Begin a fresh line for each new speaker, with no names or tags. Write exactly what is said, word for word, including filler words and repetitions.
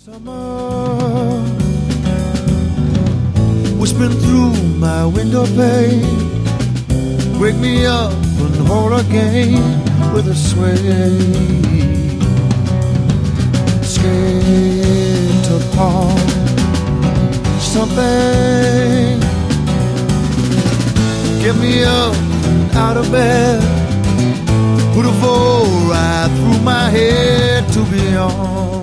Summer whispering through my window pane, wake me up and hold again with a sway. Skate upon something, get me up and out of bed, put a four right through my head to be on.